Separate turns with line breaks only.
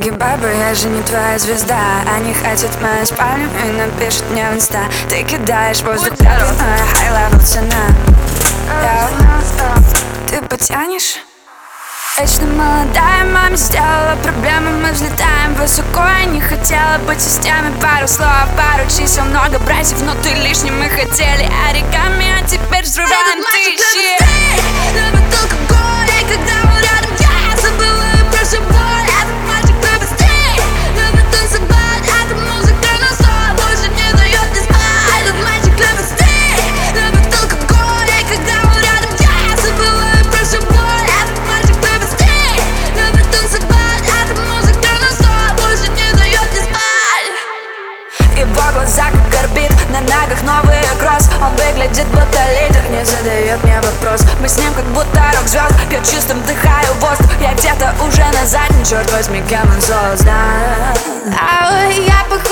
нагибай, бро, я же не твоя звезда. Они хотят мою спальню и напишут мне в инста. Ты кидаешь воздух пятый, но я хай-левел цена. Ты потянешь? Вечно молодая, маме сделала проблемы, мы взлетаем высоко. Я не хотела быть в системе, пару слов, пару чисел, много братьев, но ты лишний. Мы хотели оригами, а теперь взрываем тысячи.
Любит алкоголь, и когда он рядом, я забываю про всю боль. Этот мальчик побыстрее, любит танцевать, эта музыка на сон больше не дает мне спать. Этот мальчик побыстрее, любит алкоголь, и когда он рядом, я забываю про всю боль. Этот мальчик побыстрее, любит танцевать, эта музыка на сон больше не дает мне спать.
Его глаза как орбит, на ногах новый кросс. Он выглядит будто лидер, не задает мне вопрос. Мы с ним как будто рок-звезд, я чистым дыхаю воздух. Я где-то уже на заднем, черт возьми, кем он создан.
Я похож